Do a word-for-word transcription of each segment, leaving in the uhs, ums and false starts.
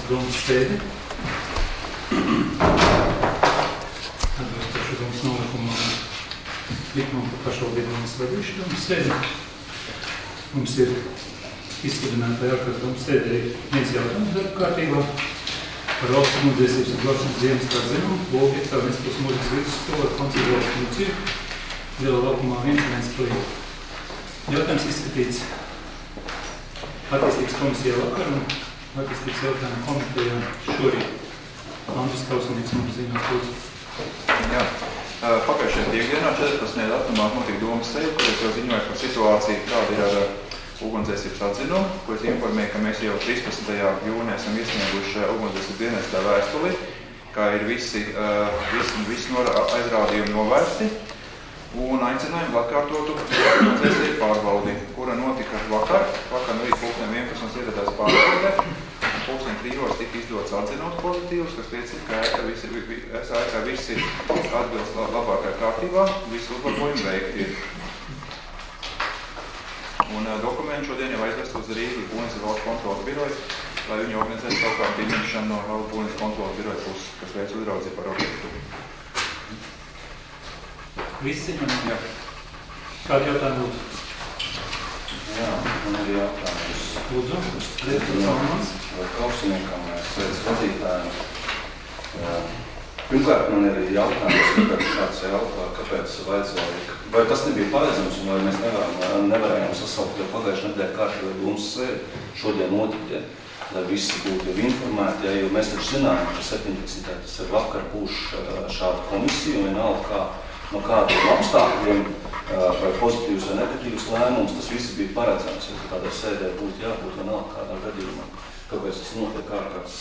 domas sēdi. Atbilstoši domas nolikumā likumam par pašvaldību domas vadīšu domas sēdi. Mums ir izsludināta vai ārkārtas domas sēdē viens jautājums darba kārtībā par valsts ugunsdzēsības un glābšanas dienesta atzinumu, Bolgietas Vēstures mūžas vidusskola, konceptuālas funkciju, Lielā laukumā viens viens plīja. Jautājums izskatīts attīstības komisijā vakar un attīstības jautājumu komitejā šorīt. Andris Kausanīgs mums zinās lūdzu. Jā. Pagājušajā piekdienā četrpadsmitajā datumā notika domas sēde, kur es jau ziņoju par situāciju, kāda ir ar ugunsdzēsības atzinumu, ko es informēju, ka mēs jau trīspadsmitajā jūnijā esam iesnieguši ugunsdzēsības dienestā vēstuli, kā ir visi, visi, visi aizrādījumi novērsti, un aicinājumu atkārtotu ugunsdzēsības pārbaudi, kura notika vakar, vakar no rīt pulksten vienpadsmit ieradās pārbaudē, un pulksten trijos tika izdots atzinums pozitīvs, kas liecina, ka ēka visi, es ēkā visi atbilst labākajā kārtībā, visi uzlabojumi veikti ir. Un uh, dokumenti šodien jau aizvest uz Rīgas Būvniecības valsts kontrolas birojas, lai viņi organizētu savukārt pieņemšanu no valsts Būvniecības kontrolas biroja puses, kas veic uzraudzību par objektu. Visi ziņojumi? Jā. Kādi jautājumi lūdzu? Jā, man ir jautājums. Lūdzu, Rētas Salmans. Kausiniekam, sēdes vadītājiem. Pirmkārt, man ir jautājums, kāpēc kāds jautā, kāpēc vajadzēja, vai tas nebija paredzams, un vai mēs nevaram, nevarējām sasaukt jau pagājušajā nedēļā kārtībā domas sēdi šodien otrdien, lai visi būtu informēti, ja, jo mēs taču zinājām, ka septiņpadsmitajā tas ir vakar būs šāda komisija, un vienalga kā no kādiem apstākļiem, vai pozitīvs vai negatīvs lēmums, tas viss bija paredzams, ja tādā sēdē būtu jābūt vienalga kādā gadījumā. Kāpēc tas notiek ārkārtas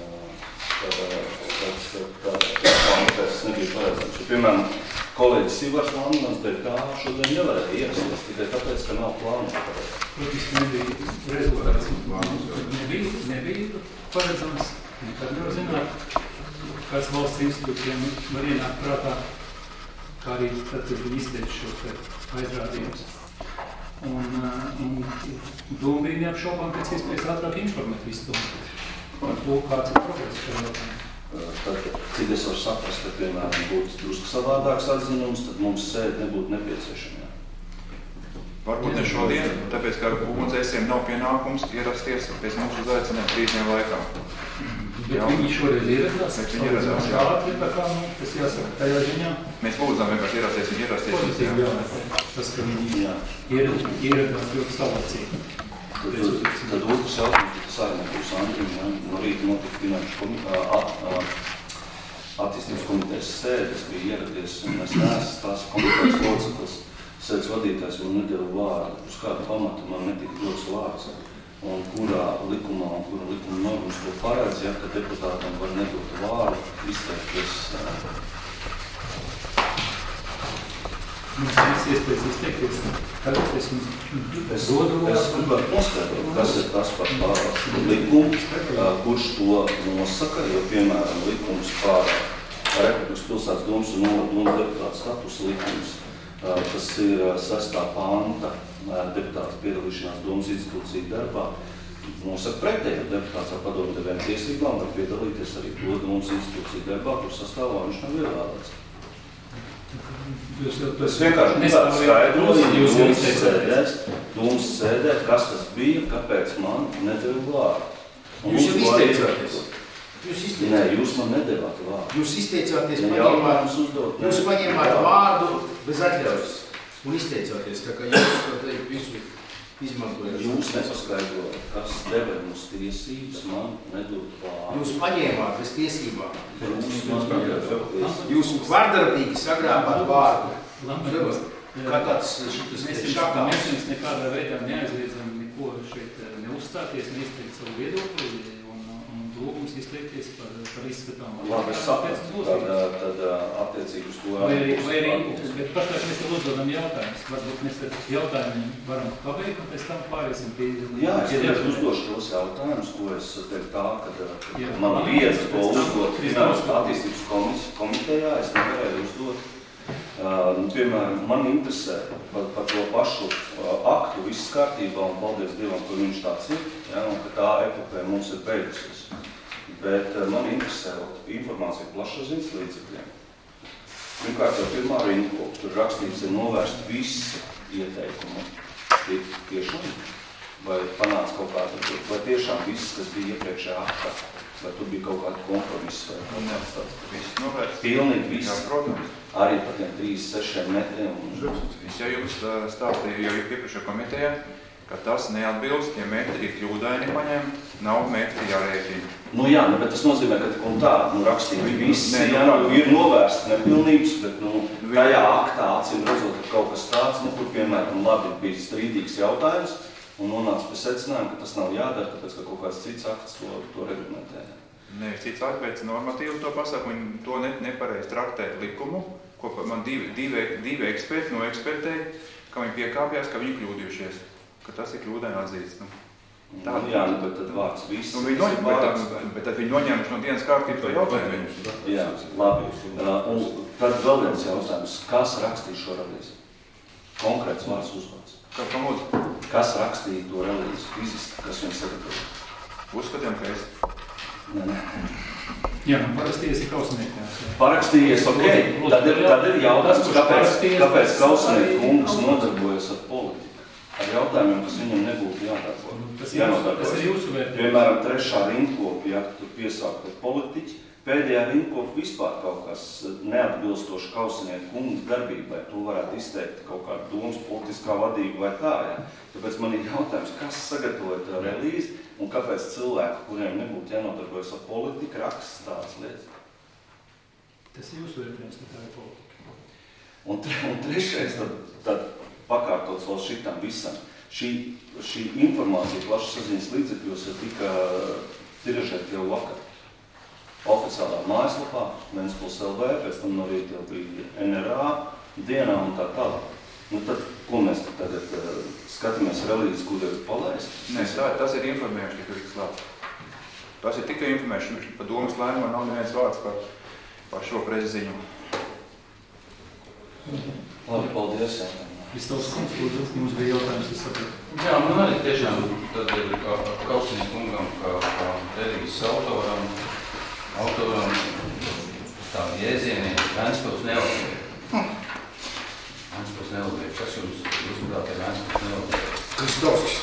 tas nebija paredzams. Piemēram, kolēģis Sivars Landmans dēļ tā šodien nevarēja ierasties, tikai tāpēc, ka nav plānu paredzams. Protams, nebija rezultāts. Nebija, nebija paredzams. Nekad nevar zināt, kāds valsts institūcijām var ienākt prātā, kā arī tad, kad viņi izteica šos aizrādījumus. Un, un doma bija neapšaubām pēc iespējas ātrāk informēt visu domu. Par to, kāds ir progress šajā jautājumā. Tad, cik es varu saprast, ka, piemēram, būtu drusku savādāks atzinums, tad mums sēdi nebūtu nepieciešama. Varbūt ne šodien, tāpēc, ka ugunsdzēsējiem nav pienākums ierasties pēc mūsu uzaicinājumu trīs dienu laikā. Bet jā. Viņi šoreiz ieradās? Viņi ieradās, jā. Kā, kā, nu, tas jāsaka tajā ziņā? Mēs lūdzām vienkārši ierasties, viņi ierasties. Pozitīvi jāvērtē. Tas, ka viņi ieradās ļoti savlaicīgi. Tad, tad otrs jautājums, ka tas arī nebūs Andriņa, ja? No rīta notika finanšu komitē, attīstības komitejas sēde, kas bija ieradies, un es neesmu tās komitejas loceklis, sēdes vadītājs man nedeva vārdu, uz kādu pamatu man netika dots vārds, un kurā likumā, un kura likuma normas to paredz, ja, ka deputātam var nedot vārdu, izteikties. Mums ir iespējas izteikties, tagad es jums dodu vārdu. Es gribētu noskaidrot, kas ir tas par pārvalstu likumu, kurš to nosaka, jo, piemēram, likums par Republikas pilsētas domas un novadomas deputāta statusa likums, kas ir sestā panta deputāta piedalīšanās domas institūcija darbā, nosaka pretējo deputāts ar padomdevējiem tiesībām var piedalīties arī to domas institūcija darbā, kur sastāvā viņš nav ievēlēts. Jūs jau tas vienkārši nestāv skaidros, jūs domas sēdēs, domas sēdē, kas tas bija, kāpēc man nedeva vārdu. Jūs jau izteicāties. Jūs izteicāties. Nē, jūs man nedevāt vārdu. Jūs izteicāties, ne, paņēmāt, uzdot, jūs paņēmāt vārdu bez atļaujas un izteicāties, tā kā jūs to teikt visu izmantojat. Jūs nepaskaidrojat, kas deva jums tiesības man nedot vārdu. Jūs paņēmāt bez tiesībām. Jūs man nedevāt. Jūs vardarbīgi sagrābāt vārdu. Labi. Kā tāds šitas šakā. Mēs jums nekādā veidā neaizliedzam neko šeit neuzstāties, neizteikt savu viedokli un, un lūgums izteikties par, par izskatām. Labi, es sapratu, tad, tad attiecīgi uz to... Vai arī, vai arī, bet pašlaik mēs tev uzdodam jautājumus. Varbūt mēs ar jautājumu varam pabeigt un pēc tam pāriesim pie... Jā, es tev uzdošu tos jautājumus, ko es teiktu tā, kad jā, man vieta to uzdot finanšu attīstības komitejā, es nevarēju uzdot. Uh, piemēram, man interesē par, par to pašu uh, aktu viss kārtībā un paldies Dievam, ka viņš tāds ir, ja, un ka tā epopē mums ir beigusies. bet man interesē informācija plašsaziņas līdzekļiem. Pirmkārt, jau pirmā rinkopa, tur rakstīts ir novērst visi ieteikumi. Ir tiešām, vai panāca kaut kāda, vai tiešām viss, kas bija iepriekšējā aktā, vai tur bija kaut kāda kompromisa vai kaut kāds tāds. Viss novērst. Pilnīgi viss. Jā, protams. Arī par tiem trīsdesmit sešiem metriem. Es jau jums stāstīju jau iepriekšējā komitejā, ka tas neatbilst, ja metri ir kļūdaini paņem, nav metri jārēķina. Nu jā, ne, bet tas nozīmē, ka tik un tā, nu rakstīja visi, Nē, jā, nu, ir novērsts nepilnības, bet, nu, tajā aktā acīm redzot, ka kaut kas tāds, nu, kur, piemēram, labi bija strīdīgs jautājums, un nonāca pie secinājuma, ka tas nav jādara, tāpēc, ka kaut kāds cits akts to, to reglamentē. Nē, cits akts pēc normatīvu to pasaka, viņi to ne, nepareiz traktē likumu, ko man divi, divi, divi eksperti no ekspertēja, ka viņi piekāpjās, ka viņi kļūdījušies, ka tas ir kļūdaini atzīts. Nu. Tā, nu, jā, nu, bet tad vārds viss. Nu, viņi noņem, bet, tad, bet tad viņi noņēmuši no dienas kārtības to jautājumu. Jā, labi. Uh, un tad vēl viens jautājums. Kas rakstīja šo relīzi? Konkrēts vārds uzvārds. Kā pamūdzu? Kas rakstīja to relīzi fiziski, kas viņu sagatavoja? Uzskatījām, ka es. Nē, nē. Jā, nu parakstījies ir kausniekās. Parakstījies, ok. Tad ir, tad ir jautājums, kāpēc, kāpēc kausnieki kungs nodarbojas ar politiku. Ar jautājumiem, kas viņam nebūtu jādarbo. Tas ir, tas ir jūsu vērtības. Piemēram, trešā rindkopa, ja tur piesākt ar politiķi, pēdējā rindkopa vispār kaut kas neatbilstoši kausnieku kungas darbībai. To varētu izteikt kaut kāda domas politiskā vadība vai tā, ja. Tāpēc man ir jautājums, kas sagatavoja tā relīzi un kāpēc cilvēki, kuriem nebūtu jānodarbojas ar politiku, raksta tādas lietas. Tas ir jūsu vērtības, ka tā ir politika. Un, tre, un trešais, tad, tad pakārtots vēl šitam visam. Šī, šī informācija plašsaziņas līdzekļos ir tika tiražēta jau vakar. Oficiālā mājaslapā, Ventspils L V, pēc tam no rīta jau bija N R A, dienā un tā tālāk. Nu tad, ko mēs tagad uh, skatāmies relīzi, kur ir palaist? Nē, tā, tas ir informējuši, ka ir klāt. Tas ir tikai informēšana, par domas lēmumu nav neviens vārds par, par šo preziņu. Labi, paldies. Kristovs kungs, lūdzu, mums bija jautājums, es saprotu. Jā, man arī tiešām tad ir kā Kausnieku kungam, kā, kā relīzes autoram, autoram tādu jēzieni, Ventspils nelabvēja. Ventspils nelabvēja. Kas jums, jūs prāt, ir Ventspils nelabvēja? Kristovs.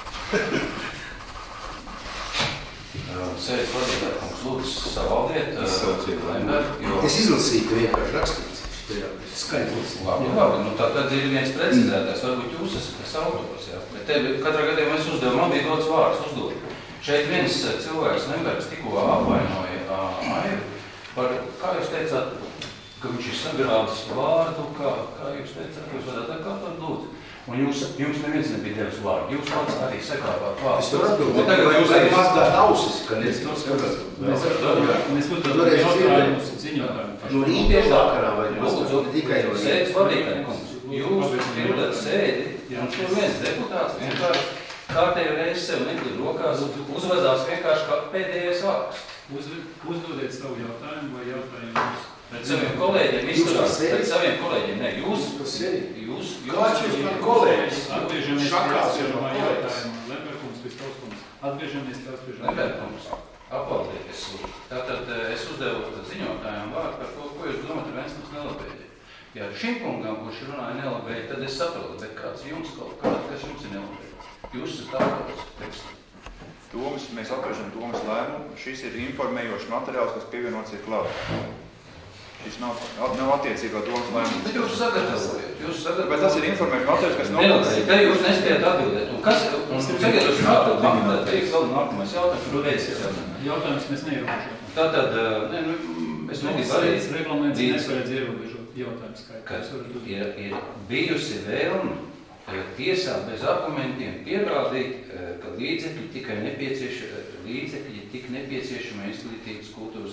Sēdes vadītāji, kungs, lūdzu savaldiet, Lemberg, jo... Es izlasīju, ka vienkārši rakstīts. Skaidrs. Labi, labi, nu tā tad ir viens precizētājs, varbūt jūs esat tas autors, jā. Bet te katrā gadījumā es uzdevu, man bija dots vārds uzdot. Šeit viens cilvēks, Lembergs, tikko apvainoja Airu par, kā jūs teicāt, ka viņš ir sagrādzis vārdu, kā, kā jūs teicāt, jūs varētu atkārtot lūdzu. Un jūs, jums neviens nebija devis vārdu, jūs vārds arī sagrāvāt vārdu. Es tur atbildēju, ka jūs arī mazgāt ausis, ka nes to skatāt. Mēs uzdodam jautājumus, ziņotājumus. No rīta vakarā vai lūdzu, tikai no sēdes vadītāji, kungs. Jūs pildat sēdi, un tur viens deputāts vienkārši kārtēju reizi sev neklid rokās, uzvedās vienkārši kā pēdējais ārks. Uzdodiet savu jautājumu vai jautājumus. Pēc saviem kolēģiem izturās, pēc saviem kolēģiem, ne, jūs, jūs, Kāds jūs par kolēģis? Atgriežamies Šakās pie jau no pirmā kolēģis. jautājuma. Lemberkungs, Kristovs kungs. Atgriežamies pie atgriežamies. Lemberkungs, apvaldieties. Tātad es uzdevu ziņotājiem vārdu par to, ko jūs domājat ar Ventspils nelabvēju. Ja šim kungam, kurš runāja nelabvēju, tad es saprotu, bet kāds jums kaut kāds, kas jums ir nelabvēju? Jūs esat autors tekstu. Domas, mēs atvežam domas lēmumu. Šis ir informējošs materiāls, kas pievienots ir klāt. Šis nav, nav attiecībā domas lēmums. Bet jūs sagatavojat, jūs sagatavojat. Bet tas ir informējošs materiāls, kas nav... Nelabvēju, te jūs nespējat atbildēt. Un kas, un tagad jūs atbildēt, tad teiks vēl nākamais jautājums, un veicies jautājums. Jautājums mēs neierobežojam. Tātad, ne, nu, es negribu arī... Reglaments neparedz ierobežot jautājumu skaitu. Kad ir, ir bijusi vēlme tiesā bez argumentiem pierādīt, ka līdzekļi tikai nepieciešami, līdzekļi tik nepieciešami izglītības kultūras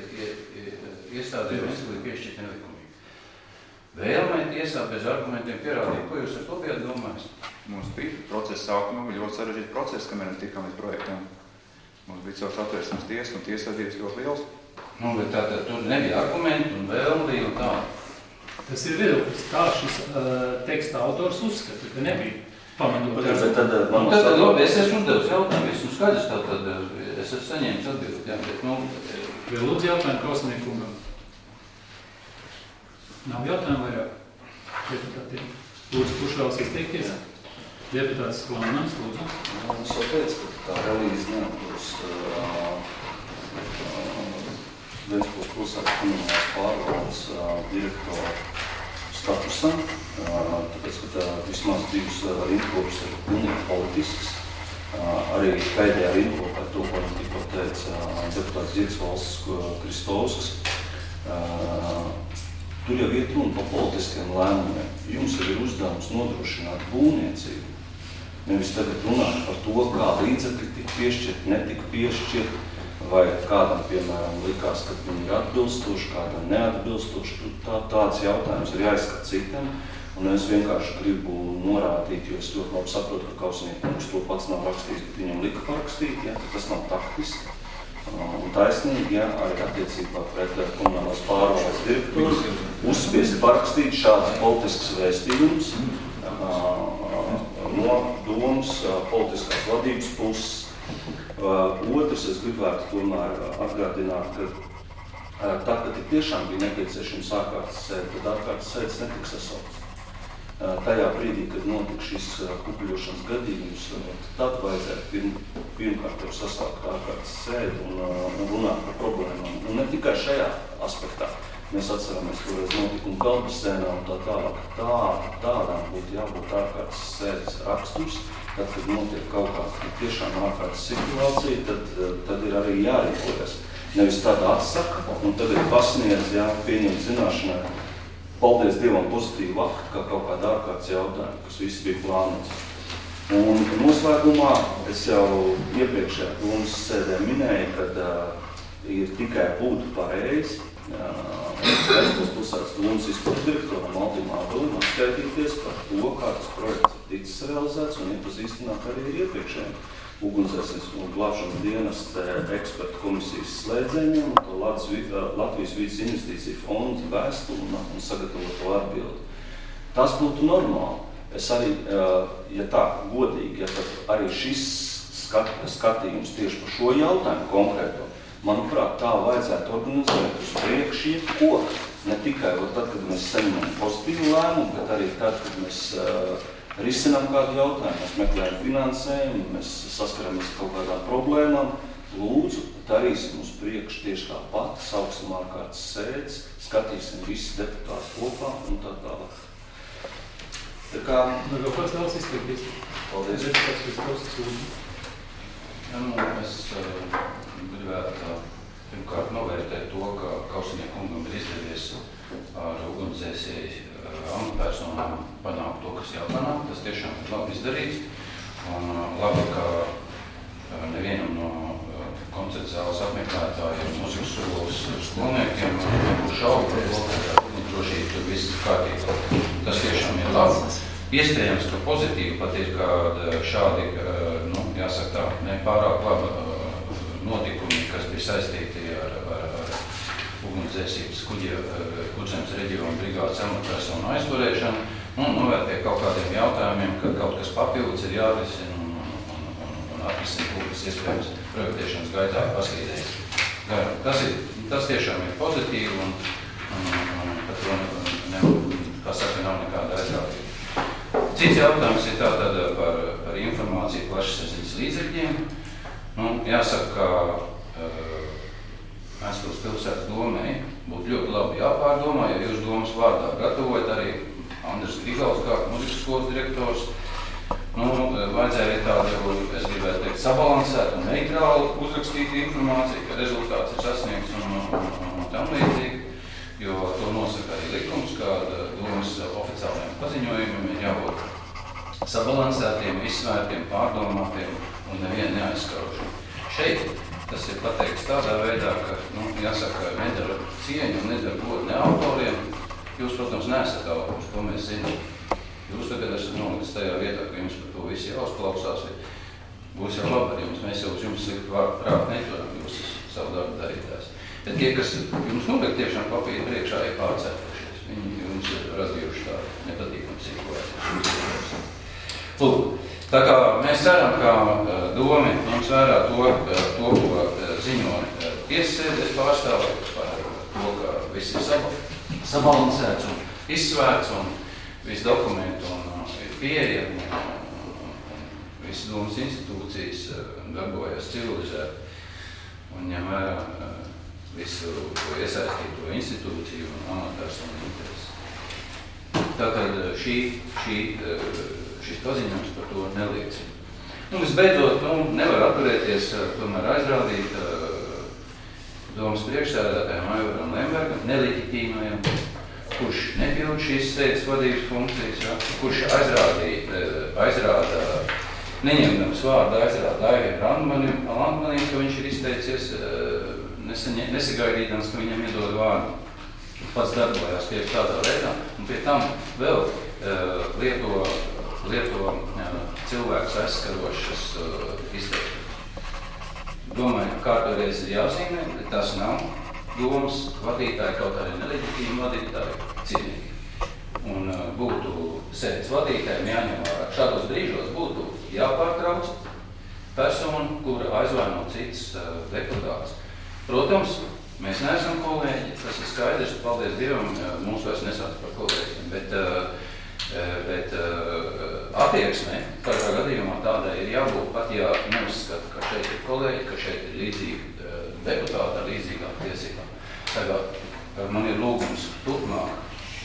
iestādēm izglītību piešķirt nelikumīgi. Vēlmē tiesā bez argumentiem pierādīt, ko jūs ar to bijāt domājis? Mums bija procesa sākumā, bija ļoti sarežģīta procesa, kamēr mēs tikām līdz projektām. Mums bija savs atvērsums tiesa un tiesvedības ļoti liels. Nu, bet tātad tur nebija argumenti un vēlme bija un tā. Tas ir viedoklis, kā šis uh, teksta autors uzskata, ka nebija. pamanu par Bet tad, Nu, tad, tad, labi, es esmu uzdevis jautājumu, esmu skaidrs, tad, tad es esmu saņēmis atbildi, jā, bet, nu... Vēl lūdzu jautājumu Kausniekungam. Nav jautājumu vairāk? Deputātiem. Lūdzu, kurš vēlas izteikties? Deputāts Klaunams, lūdzu. Es jau teicu, ka tā relīze neatbilst Ventspils pilsētas komunālās pārvaldes direktora statusam, tāpēc, ka tā vismaz divas rindkopas ir pilnīgi politisks. Arī pēdējā rindkopa par to, ko tikko teica deputāts Dzirdsvalsts Kristovskis. Tur jau iet runa par politiskiem lēmumiem. Jums jau ir uzdevums nodrošināt būvniecību. Nevis tagad runāt par to, kā līdzekļi tika piešķirt, netika piešķirt, vai kādam, piemēram, likās, ka viņi ir atbilstoši, kādam neatbilstoši. Tā, tāds jautājums ir jāizskat citam, un es vienkārši gribu norādīt, jo es ļoti labi saprotu, ka Kausniekungs to pats nav rakstījis, bet viņam lika parakstīt, ja, tas nav taktiski. Un taisnīgi, ja, arī attiecībā pret komunālās pārvaldes direktoru uzspiesti parakstīt šāds politisks vēstījums no domas politiskās vadības puses. Otrs, es gribētu tomēr atgādināt, ka tad, kad tiešām bija nepieciešams ārkārtas sēde, tad ārkārtas sēdes netika sasaukts. Tajā brīdī, kad notika šis kukuļošanas gadījums, tad vajadzētu pirm, pirmkārt jau sasaukt ārkārtas sēdi un, un runāt par problēmām. Un ne tikai šajā aspektā. Mēs atceramies toreiz notikumu Kalpasēnā un tā tālāk. Tā, tādām būtu jābūt ārkārtas sēdes raksturs. Tad, kad notiek kaut kāda tiešām ārkārtas situācija, tad, tad ir arī jārīkojas. Nevis tāda atsaka un tagad pasniedz, jā, pieņemt zināšanai, paldies Dievam pozitīvu aktu, kā kaut kāda ārkārtas jautājuma, kas viss bija plānots. Un noslēgumā es jau iepriekšējā domas sēdē minēju, kad uh, ir tikai būtu pareizi Ventspils pilsētas domas izpildu direktoram Altim Ābelim atskaitīties par to, kā tas projekts ir ticis realizēts un iepazīstināt arī ar iepriekšējiem ugunsdzēsības un glābšanas dienesta ekspertu komisijas slēdzējiem un Latvijas vides investīciju fonda vēstuli un sagatavot to atbildi. Tas būtu normāli. Es arī, ja tā godīgi, ja tad arī šis skat, skatījums tieši par šo jautājumu konkrēto, manuprāt, tā vajadzētu organizēt uz priekšu jebko. Ne tikai tad, kad mēs saņemam pozitīvu lēmumu, bet arī tad, kad mēs uh, risinām kādu jautājumu, mēs meklējam finansējumu, mēs saskaramies kaut kādām problēmām. Lūdzu, darīsim uz priekšu tieši tāpat, sauksim ārkārtas sēdes, skatīsim visi deputāti kopā un tā tālāk. Tā kā... Nu, vēl kāds vēlas izteikties? Paldies. Deputāts Kristovskis, lūdzu. Ja, nu, es uh, gribētu pirmkārt novērtēt to, ka Kausniekungam ir izdevies ar ugunsdzēsēju uh, amatpersonām panākt to, kas jāpanāk. Tas tiešām ir labi izdarīts. Un uh, labi, ka uh, nevienam no uh, koncerta zāles apmeklētājiem, mūzikas skolas skolniekiem nebūs šaubu par to, ka drošība tur viss ir kārtībā. Tas tiešām ir labi. Iespējams, ka pozitīvi pat ir, ka šādi, nu, jāsaka tā, ne pārāk labi notikumi, kas bija saistīti ar, ar, ar ugunsdzēsības Kurzemes reģiona brigādes amatpersonu aizturēšanu, un novērt pie kaut kādiem jautājumiem, ka kaut kas papildus ir jārisina un, un, un, un atrisina publikas iespējams projektēšanas gaitā paslīdējas. Tas, ir, tas tiešām ir pozitīvi un, un, un par to ne, kā saka, nav nekāda aizrādība. Cits jautājums ir tātad par, par informāciju plašsaziņas līdzekļiem. Nu, jāsaka, ka uh, Ventspils pilsētas domai būtu ļoti labi jāpārdomā, ja jūs domas vārdā gatavojat arī Andris Grigals, kā mūzikas skolas direktors. Nu, vajadzēja tādu, es gribētu teikt, sabalansēt un neitrāli uzrakstīt informāciju, ka rezultāts ir sasniegts un, un, un, un tam līdzīgi. Jo to nosaka arī likums, ka domas oficiālajiem paziņojumiem ir jābūt sabalansētiem, izsvērtiem, pārdomātiem un nevienu neaizskaušiem. Šeit tas ir pateikts tādā veidā, ka, nu, jāsaka, nedara cieņu un nedara godu ne autoriem. Jūs, protams, neesat autors, to mēs zinām. Jūs tagad esat nolicis tajā vietā, ka jums par to visi jāuzklausās. Būs jau labi ar jums, mēs jau uz jums sliktu vārdu prāt neturam, jūs savu darbu darītājs. Bet tie, kas jums noliek tiešām papīri priekšā, ir pārcēlušies. Viņi jums ir razgījuši tādu nepatīkamu situāciju. Lūk, tā kā mēs ceram, ka domi ņems vērā to, to ko ziņo tiesasēdēs pārstāvēt par to, ka viss ir sabalansēts un izsvērts un viss dokumentu un ir pieejami un visas domas institūcijas darbojas civilizēt un ņem vērā visu iesaistīto institūciju un amatpersonu interesi. Tātad šī, šī, šis paziņojums par to neliecina. Un visbeidzot, nu, nevar atturēties tomēr aizrādīt domas priekšsēdētājiem Aivaram Lembergam, neleģitīmajam, kurš nepild šīs sēdes vadības funkcijas, ja, kurš aizrādīja, aizrāda, neņemdams vārdu, aizrāda Aivaram Landmanim, Landmanim, ka viņš ir izteicies nesagaidīdams, ka viņam iedod vārdu. Pats darbojās tieši tādā veidā, un pie tam vēl uh, lieto, lieto uh, cilvēks aizskarošas uh, izteikšanas. Domāju, ka kārtoreiz ir jāzīmē, bet tas nav domas vadītāji, kaut arī neleģitīmi vadītāji, cienīgi. Un uh, būtu sēdes vadītājiem jāņem vērā. Šādos brīžos būtu jāpārtrauc personu, kura aizvaino cits uh, deputāts. Protams, mēs neesam kolēģi, tas ir skaidrs, paldies Dievam, mūs vairs nesauc par kolēģiem, bet, bet attieksmē, katrā gadījumā tādai ir jābūt pat, ja neuzskata, ka šeit ir kolēģi, ka šeit ir līdzīgi deputāti ar līdzīgām tiesībām. Tagad man ir lūgums turpmāk,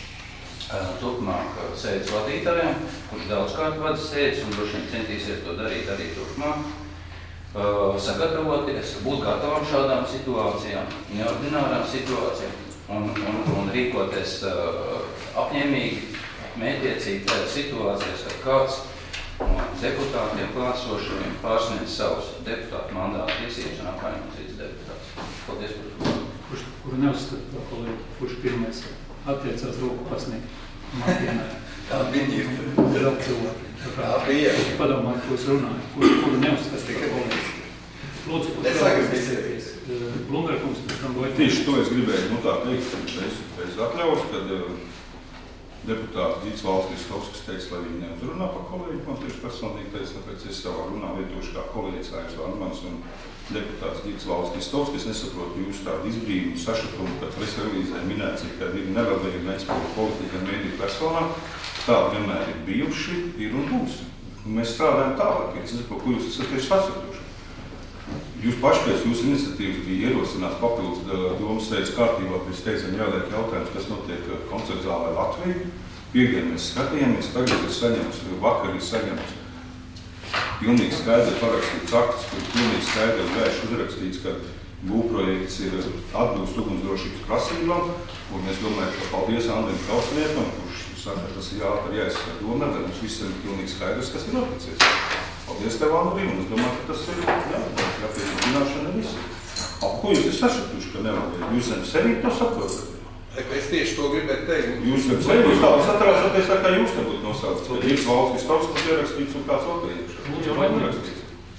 turpmāk sēdes vadītājiem, kurš daudzkārt vada sēdes un droši vien centīsies to darīt arī turpmāk. Uh, sagatavoties, būt gatavam šādām situācijām, neordinārām situācijām un, un, un rīkoties uh, apņēmīgi, mētiecīgi tādā situācijās, kad kāds no deputātiem klātsošajiem pārsniedz savus deputātu mandātu tiesības un apvaino cits deputāts. Paldies par to. Kurš, kuru neuzskata par kolēģi, kurš pirmais attiecās roku pasniegt Martīnai. Tā viņi ir vēl cilvēki. Tā bija. Padomāju, ko es runāju, kuru, kuru neuzskata par kolēģi. Lūdzu, kurš vēl izteikties? Blumberkungs, pēc tam vai... Tieši to es gribēju, nu tā teikt, es, es atļaus, kad uh, deputāti Gīts Valsts-Kristovskis teica, lai viņi neuzrunā par kolēģi, man tieši personīgi teica, tāpēc es savā runā vietošu kā kolēģis Aivis Landmans un deputāts Gīts Valsts-Kristovskis. Nesaprotu jūsu tādu izbrīnumu, sašutumu, kad presrelīzē minēts, ka ir nelabvēlīgi nespēju politika un mediju personām. Tādi vienmēr ir bijuši, ir un būs. Un mēs strādājam tālāk, es nezinu, ko jūs esat tieši sapratuši. Jūs paši pēc jūsu iniciatīvas bija ierosināts papildus domas sēdes kārtībā, pēc steidzam jāliek jautājums, kas notiek koncertu zālē Latviju. Piekdien mēs skatījāmies, tagad ir saņemts, vakar ir saņemts pilnīgi skaidri parakstīts akts, kur pilnīgi skaidri vērš uzrakstīts, ka būvprojekts ir atbilst ugunsdrošības prasībām, un es domāju, ka paldies Andrim Kausniekam, kurš saka, tas ir jāatver jāizskata doma, bet mums visiem ir pilnīgi skaidrs, kas ir noticies. Paldies tev, Andrim, un es domāju, ka tas ir jāpieņem zināšana visi. Ko jūs ir sašatuši, ka nevar? Jūs zem sevi to saprotat? Es tieši to gribētu teikt. Jūs zem sevi, jūs tādas atrāsoties, tā kā jūs nebūtu nosaucis. Kad Gīts Valsts-Kristovskis ierakstīts un kāds vēl ierakšķi. Jau vai nerakstīts?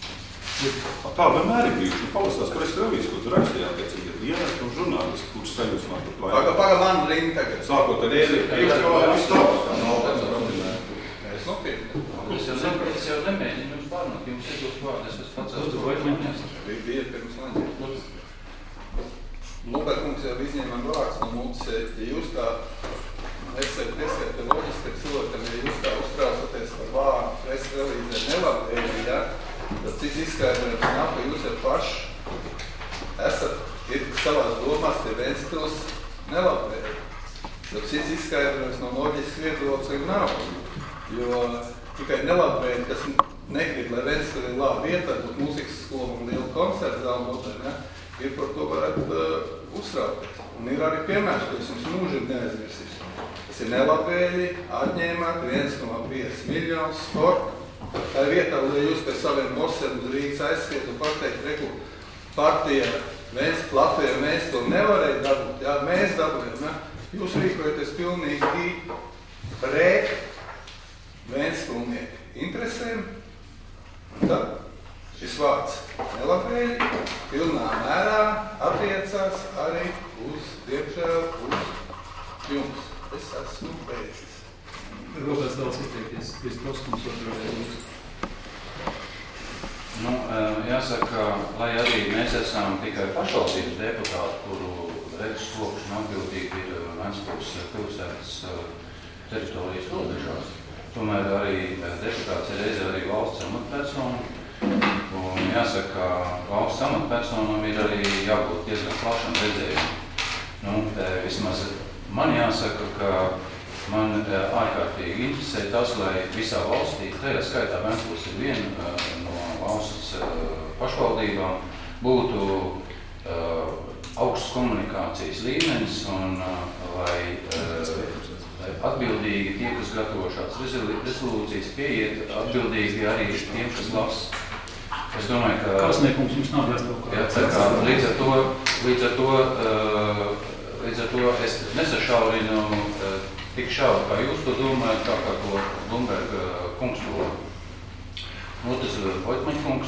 Tā vienmēr ir bijuši. Palastās, kur es revīs, ko tu rakstījāt, pēc ir dienas un žurnālisti, kurš sajūsmā par to. Paga, paga man rinda tagad. Sākot ar ēzi, ka jūs jau viss nav. Es nopietni. Es jau, es jau nemēģinu jums pārnāt, jums ir dos vārdu, es pats Lūdzu, vai mēs? Bija pirms laņģi. Luberkungs jau izņēma vārds no mūtas, ja jūs tā esat, esat loģiski, ka cilvēkam, ja jūs tā uztraucoties par vārdu presrelīzē nelabvēlīgi, ja, tad cits izskaidrojums nav, ka jūs ar paši esat, ir savās domās tie Ventspils nelabvēlīgi. Tad cits izskaidrojums no loģiskas viedokļa nav, jo tikai nelabvēlīgi, kas negrib, lai Ventspils ir laba vieta, būtu mūzikas skola un liela koncerta zāla, ja, ir par to varētu uh, uztraukties. Un ir arī piemērs, ko es jums mūžīgi neaizmirsīšu. Tas ir nelabvēlīgi, atņēmāt viens komā pieci miljonus sporta. Tā ir vietā, lai jūs pēc saviem bosiem uz Rīgas aizskiet un pateikt, reku, partija, mēs, Latvijā, mēs to nevarēja dabūt. Jā, mēs dabūjam, ja? Jūs rīkojaties pilnīgi pret Ventspilnieku interesēm. Un tad šis vārds nelabvēlīgi pilnā mērā attiecās arī uz, diemžēl, uz jums. Es esmu beidzis. Varbūt kāds daudz izteikties, Kristos, mums otrreiz lūdzu. Nu, jāsaka, lai arī mēs esam tikai pašvaldības deputāti, kuru redzes lokšana atbildīgi ir Ventspils pilsētas teritorijas robežās. Tomēr arī deputāts ir reizē arī valsts amatpersona. Un jāsaka, valsts amatpersonam ir arī jābūt diezgan plašam redzējumam. Nu, vismaz man jāsaka, ka man ārkārtīgi interesē tas, lai visā valstī, tajā skaitā Ventspils ir viena no valsts pašvaldībām, būtu uh, augsts komunikācijas līmenis un uh, lai, uh, lai atbildīgi tie, kas gatavo šāds rezolūcijas, pieiet atbildīgi arī tiem, kas lasa. Es domāju, ka... Kārsniekums jums nav jāstāv kā. Jā, tā kā līdz ar to, līdz ar to, uh, līdz ar to es nesašaurinu uh, tik šauri, kā jūs to domājat, tā kā ko Blumberga kungs to. Otrs, Voitmaņa kungs,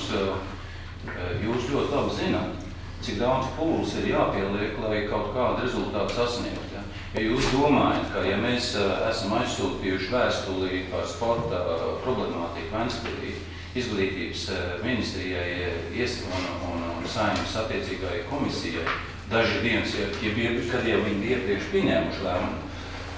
jūs ļoti labi zināt, cik daudz pūles ir jāpieliek, lai kaut kādu rezultātu sasniegt. Ja, ja jūs domājat, ka ja mēs esam aizsūtījuši vēstuli par sporta problemātiku Ventspilī, izglītības ministrijai un, un, un Saeimas attiecīgai komisijai, daži dienas, ja, ja, kad jau viņi iepriekš pieņēmuši lēmumu,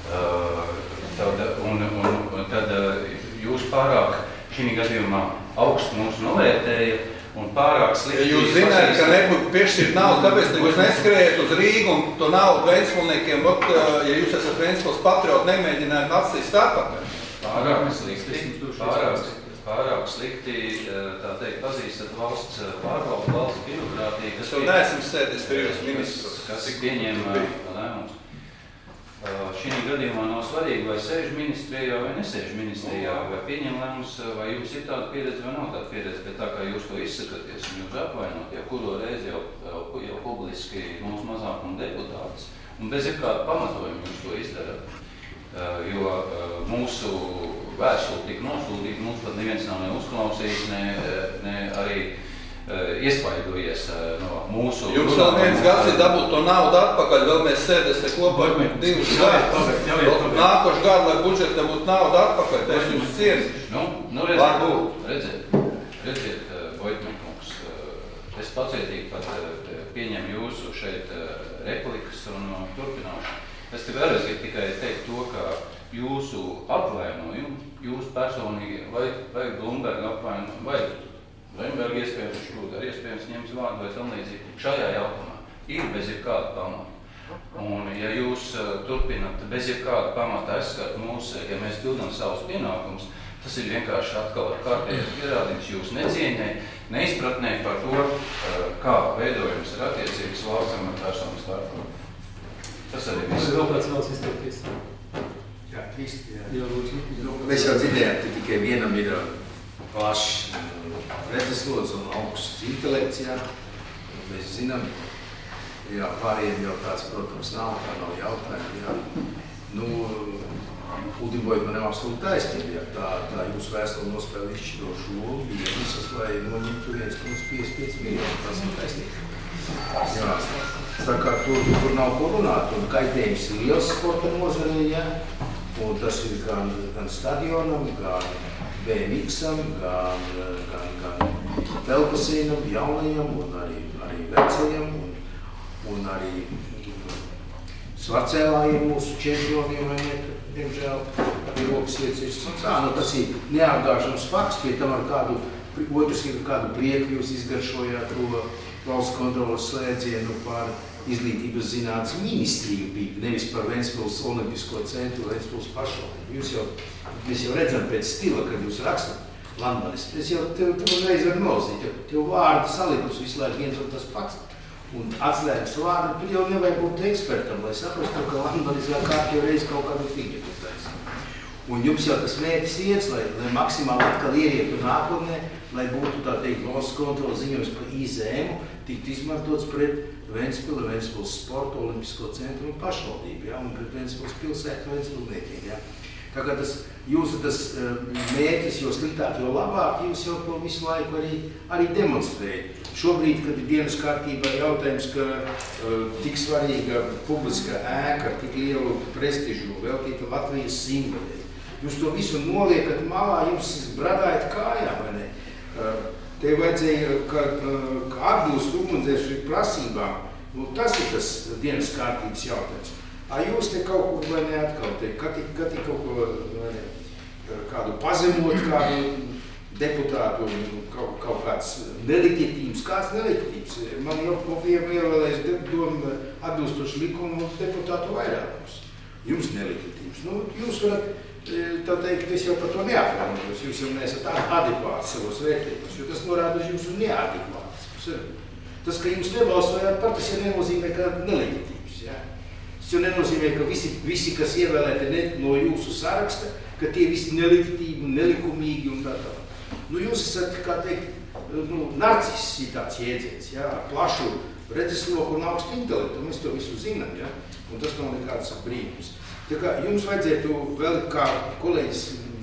tad, un, un, tad jūs pārāk šī gadījumā augstu mūs novērtēja un pārāk slikti... Ja jūs zināt, ka nebūtu piešķirt naudu, kāpēc jūs neskrējat uz Rīgu un to naudu Ventspilniekiem, ja jūs esat Ventspils patrioti, nemēģināt atstīst atpakaļ? Pārāk slikti, pārāk, pārāk slikti, tā teikt, pazīstat valsts pārvaldu, valsts birokrātiju, kas... Es neesmu sēdis pirms ministrus. Kas pieņem lēmums. Šī gadījumā nav svarīgi, vai sēž ministrijā vai nesēž ministrijā, vai pieņem lēmums, vai jums ir tāda pieredze vai nav tāda pieredze, bet tā kā jūs to izsakaties un jūs apvainot, jau kuro reizi jau, jau, jau publiski mūsu mazākuma deputātis, un bez jebkāda pamatojuma jūs to izdarat, jo mūsu vēstuli tika nosūtīti, mums pat neviens nav ne uzklausījis, ne, ne arī iespaidojies no mūsu... Jums vēl viens gads ir dabūt to naudu atpakaļ, vēl mēs sēdēs te kopā divus gadus. Nākošu gadu, lai budžeta būtu nauda atpakaļ, tā es jums cienu. Nu, nu redziet, redziet, redziet, Voitmaņa kungs, es pacietīgi pat pieņemu jūsu šeit replikas un turpināšu. Es te vēlreiz gribu tikai teikt to, ka jūsu apvainojumu, jūsu personīgi, vai, vai Blumberga apvainojumu, vai Lemberga iespējams, šķūt arī iespējams ņems vārdu vai tam līdzīgi. Šajā jautājumā ir bez jebkāda pamata. Un ja jūs uh, turpināt bez jebkāda pamata aizskat mūs, ja mēs pildam savus pienākumus, tas ir vienkārši atkal ar kārtējais pierādījums jūs necieņai, neizpratnē par to, uh, kā veidojums ir attiecības valsts amatpersonu starpā. Tas arī viss. Vēl kāds vēlas izteikties? Jā, Kristi, jā. Jā, lūdzu. Nu, mēs jau dzirdējām, ka tikai vienam ir plašs redzeslods un augsts intelekts, jā. Mēs zinām, jā, pārējiem jau tāds, protams, nav, tā nav jautājumi, jā. Nu, Ultimboid man nav absolūti taisnība, jā. Tā, tā jūsu vēstuli nospēlē izšķirošu lomu, bija visas, lai noņemtu viens komats piecdesmit pieci miljoni, tas ir taisnība. Jā. Tā kā tur, tur nav ko runāt, un kaitējums ir liels sporta nozarē, jā. Un tas ir gan, gan stadionam, gan B M X-am, gan, gan, gan telpasīnam, jaunajam un arī, arī vecajam un, un arī svacēlājiem mūsu čempioniem, diemžēl, arī rokas iecirsts. Nu, tas ir neapgāžams fakts, pie tam ar kādu, otrs ir kādu prieku jūs izgaršojāt to valsts kontrolas slēdzienu par izglītības zinātnes ministriju bija, nevis par Ventspils olimpisko centru, Ventspils pašvaldību. Jūs jau, mēs jau redzam pēc stila, kad jūs rakstat Landmanis. Es jau tev, tev reiz var nozīt, tev, tev vārdu salikus visu laiku viens un tas pats. Un atslēgas vārdu, tu jau nevajag būt ekspertam, lai saprastu, ka Landmanis vēl kārtīgi reiz kaut kādu figņu taisa. Un jums jau tas mērķis iet, lai, lai maksimāli atkal ierietu nākotnē, lai būtu tā teikt valsts kontrola ziņojums par I Z M-u, tiktu izmantots pret Ventspili, Ventspils sporta, olimpisko centru un pašvaldību, ja, un pret Ventspils pilsētu Ventspilniekiem. Ja. Tā kā tas jūsu tas mērķis, jo sliktāk, jo labāk, jūs jau to visu laiku arī, arī demonstrējat. Šobrīd, kad ir dienas kārtībā jautājums, ka uh, tik svarīga publiska ēka ar tik lielu prestižu veltīta Latvijas simbolei, Jūs to visu noliekat malā, jums bradājat kājā, vai ne? Te vajadzēja, ka, ka atbilst ugunsdzēsēju prasībām. Nu, tas ir tas dienas kārtības jautājums. A jūs te kaut ko, vai ne, atkal te, kad ir kaut ko, vai ne, kādu pazemot, kādu deputātu, kaut, kaut kāds neleģitīvs, kāds neleģitīvs. Man jau ievēlēs domu atbilstoši likumu deputātu vairākums. Jums neleģitīvs. Nu, jūs varat, tā teikt, es jau par to neapvainojos. Jūs jau neesat adekvāts savos vērtējumos, jo tas norāda uz jūsu neadekvāts. Tas, ka jūs nebalsojāt par, tas jau nenozīmē, ka neleģitīvs. Ja? Tas jau nenozīmē, ka visi, visi kas ievēlēti ne, no jūsu saraksta, ka tie visi neleģitīvi, nelikumīgi un tā tā. Nu, jūs esat, kā teikt, nu, narciss ir tāds jēdziens, ja? Plašu redzesloku un augstu intelektu, mēs to visu zinām, ja? Un tas nav nekāds brīnums. Tā kā jums vajadzētu vēl, kā kolēģis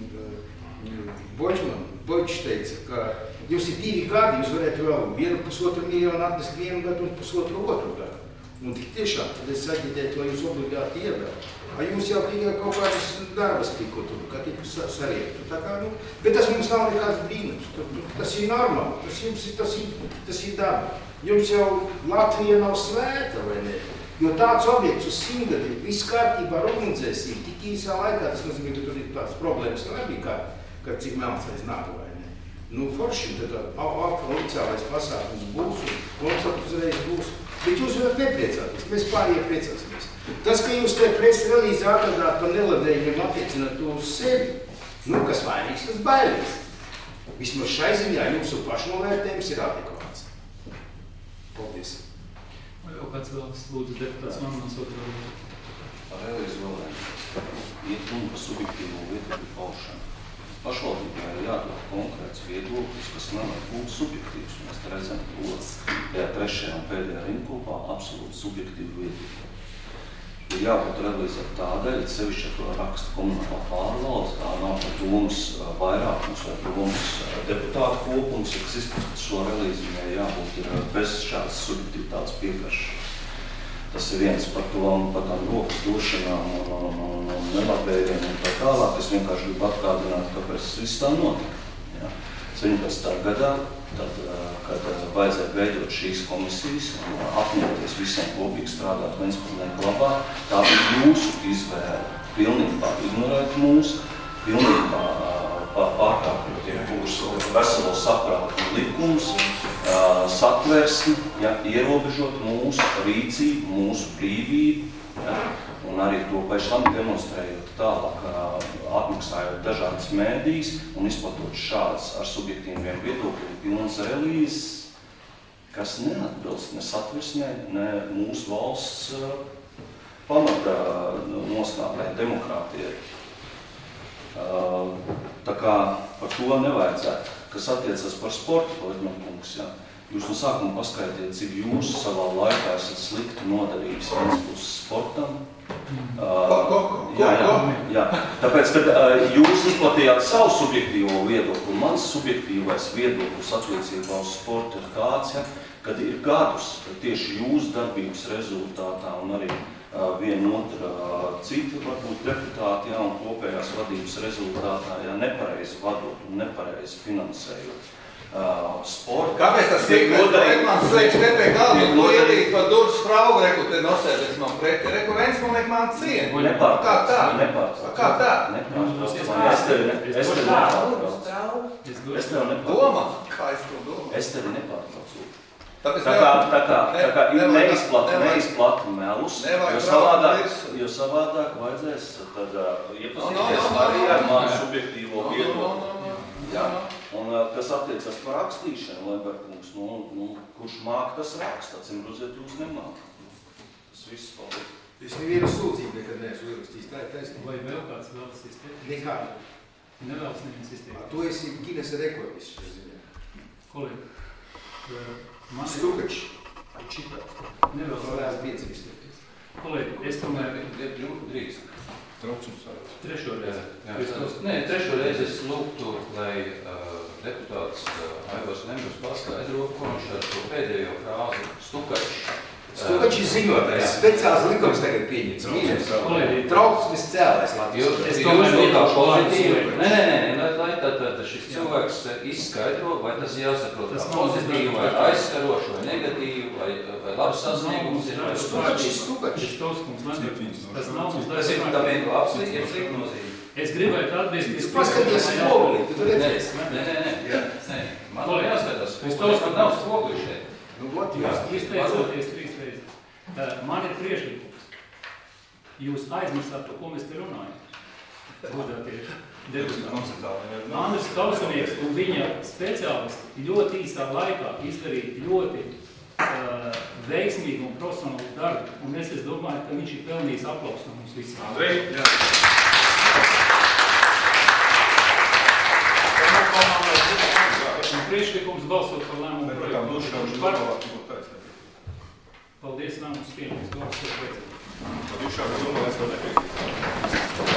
Bočman, Bočs teica, ka jums ir divi gadi, jūs varētu vēl vienu pusotru miljonu atnest vienu gadu un pusotru otru gadu. Un tik tiešām, tad es aģitētu, lai jūs obligāti ievēl. A jūs jau tikai kaut kādas darbas tikko tur, kā tiku sariektu. Tā kā, nu, bet tas mums nav nekāds brīnums. Tas ir normāli, tas, jums, tas, ir, tas ir daba. Jums jau Latvija nav svēta, vai ne? Jo tāds objekts uz simtgadi, viss kārtībā ar ugunsdzēsību, tik īsā laikā, tas nozīmē, ka tur ir tāds problēmas nebija, kā, kā cik melns aiz nāga, vai ne? Nu, forši, tad oficiālais pasākums būs un koncerts uzreiz būs. Bet jūs varat nepriecāties, mēs pārējie priecāsimies. Tas, ka jūs te preses relīzi atradāt par neladējumiem attiecināt to uz sevi, nu, kas vainīgs, tas bailīgs. Vismaz šai ziņā jūsu pašnovērtējums ir adekvāts. Paldies. Vai jau kāds vēlas lūdzu deputāts Manmans otru? Par relīzi vēl iet runa par subjektīvo viedokļu paušanu. Pašvaldībai ir jādod konkrēts viedoklis, kas nevar būt subjektīvs. Mēs te redzam to tajā trešajā un pēdējā rindkopā absolūti subjektīvu viedokli. Ir jābūt relīzēt tādēļ, sevišķi to raksta komunālā pārvalde, tā nav par domas vairākums vai domas deputātu kopums, kas izpēc, ka šo relīzijai jābūt ir bez šādas subjektivitātes piekaršanas. Tas ir viens par to un par tām rokas došanām un, un, un, un nelabējiem un tā tālāk. Es vienkārši gribu atgādināt, kāpēc tas viss tā notika. Ja? septiņpadsmitā gadā, tad, kad vajadzēja veidot šīs komisijas un apņemties visiem kopīgi strādāt Ventspilsnieku labā, tā bija jūsu izvēle. Pilnībā ignorēt mūs, pilnībā pārkāpjot kursu veselo saprātu un likums, satversmi, ja, ierobežot mūsu rīcību, mūsu brīvību, ja, un arī to pēc tam demonstrējot tālāk, atmaksājot dažādas mēdīs un izplatot šādas ar subjektīviem viedokļiem pilnas relīzes, kas neatbilst ne satversmē, ne mūsu valsts pamata nostādnē demokrātijai. Tā kā par to nevajadzētu. Kas attiecas par sportu, Poļņakungs, ja, jūs no sākuma paskaidriet, cik jūs savā laikā esat slikti nodarījis Ventspils sportam. Uh, jā, jā, jā. Tāpēc, kad uh, jūs izplatījāt savu subjektīvo viedokli, mans subjektīvais viedoklis attiecībā uz sportu ir tāds, ja, kad ir gadus tieši jūsu darbības rezultātā un arī uh, viena otra uh, cita varbūt deputāti, jā, un kopējās vadības rezultātā, jā, nepareizi vadot un nepareizi finansējot. Uh, sporta. Kāpēc tas tiek nodarīt? Man slēdz te pie galda, un to ielīt par durvis fraugu, reku te nosēdēs man preti. Reku viens man liek man cienu. Nepārtrauc. Kā tā? Nepārtrauc. Kā tā? Nepārtrauc. Es tevi nepārtrauc. Es tevi nepārtrauc. Domā? Kā es to domāju? Es tevi nepārtrauc. Tā kā, tā kā, tā kā neizplata, neizplata melus, jo savādāk, jo savādāk vajadzēs tad iepazīties arī ar manu subjektīvo viedokli. Jā, un kas attiecas par rakstīšanu, Lemberkungs, nu, nu, kurš māk tas raksta, acīm redzēt, jūs nemāk. Tas viss paldies. Es nevienu sūdzību nekad neesmu ierakstījis, tā ir taisnība. Vai vēl kāds vēlas izteikt? Nekādu. Nevēlas neviens izteikt. To esi Ginesa rekordis šajā ziņā. Kolēģi, man Stukačs. nevēlas Vēlās pieci izteikties. Kolēģi, es tomēr drīkst. Traucums arī. Trešo reizi. Nē, trešo reizi es lūgtu, lai uh, deputāts uh, Aivars Lembers paskaidro, ko viņš ar to pēdējo frāzi Stukačs Stukačs ziņotājs, speciāls likums tagad pieņemts. Mīļais, trauksmes cēlēs Latvijas. Es tomēr kā pozitīvi. Nē, nē, nē, lai, lai tad, tad šis cilvēks izskaidro, vai tas jāsaprot kā pozitīvi, vai aizskaroši, vai negatīvi, vai, vai labs sasniegums ir. Stukačs, Stukačs. Tas nav mums Tas ir tam ir labs, ir slikti nozīme. Es gribētu atbilsties. Tu paskaties spoguli, tu redzēsi. Nē, nē, nē. nē. Man vēl jāskatās, ka nav spoguli šeit. Nu, ot, Jūs izteicoties trīs reizes. Man ir priekšlikums. Jūs aizmirsāt, par ko mēs te runājam. Godātie deputāti. Andris Kausanieks un viņa speciālisti ļoti īsā laikā izdarīja ļoti uh, veiksmīgu un profesionālu darbu. Un es, es domāju, ka viņš ir pelnījis aplausu no mums visiem. Andrej? Jā. Un priekšlikums balsot par lēmumu projektu. Par... Paldies, lēmums pieņems. Balsot pēc. Par dušām domāju, es vēl nepiekrītu.